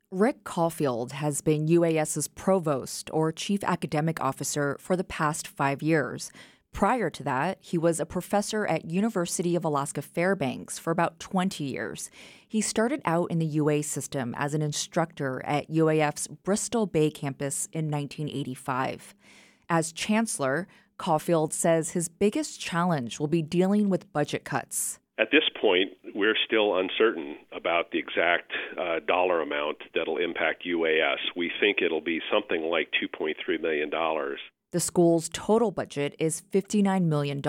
Rick Caulfield has been UAS's provost or chief academic officer for the past 5 years. Prior to that, he was a professor at University of Alaska Fairbanks for about 20 years. He started out in the UA system as an instructor at UAF's Bristol Bay campus in 1985. As chancellor, Caulfield says his biggest challenge will be dealing with budget cuts. At this point, we're still uncertain about the exact dollar amount that'll impact UAS. We think it'll be something like $2.3 million. The school's total budget is $59 million.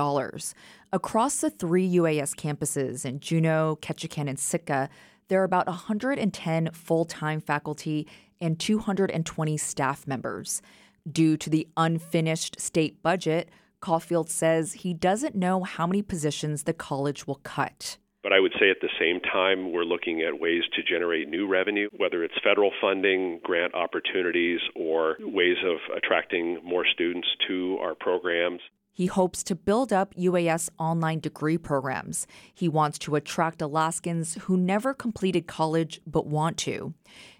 Across the three UAS campuses in Juneau, Ketchikan, and Sitka, there are about 110 full-time faculty and 220 staff members. Due to the unfinished state budget, Caulfield says he doesn't know how many positions the college will cut. But I would say at the same time, we're looking at ways to generate new revenue, whether it's federal funding, grant opportunities, or ways of attracting more students to our programs. He hopes to build up UAS online degree programs. He wants to attract Alaskans who never completed college but want to.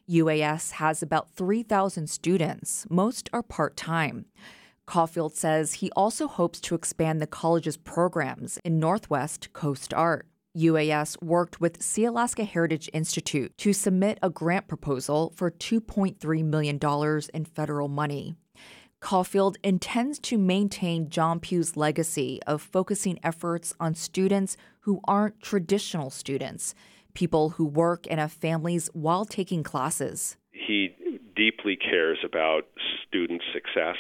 UAS has about 3,000 students. Most are part-time. Caulfield says he also hopes to expand the college's programs in Northwest Coast Art. UAS worked with Sealaska Heritage Institute to submit a grant proposal for $2.3 million in federal money. Caulfield intends to maintain John Pugh's legacy of focusing efforts on students who aren't traditional students, people who work and have families while taking classes. He deeply cares about student success.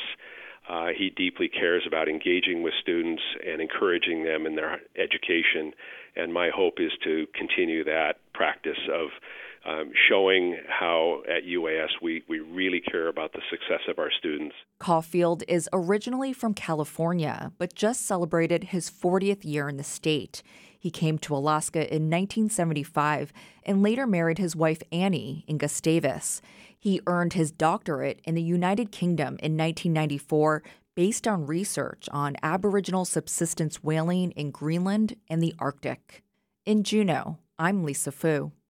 He deeply cares about engaging with students and encouraging them in their education. And my hope is to continue that practice of showing how at UAS we really care about the success of our students. Caulfield is originally from California, but just celebrated his 40th year in the state. He came to Alaska in 1975 and later married his wife Annie in Gustavus. He earned his doctorate in the United Kingdom in 1994 based on research on Aboriginal subsistence whaling in Greenland and the Arctic. In Juneau, I'm Lisa Fu.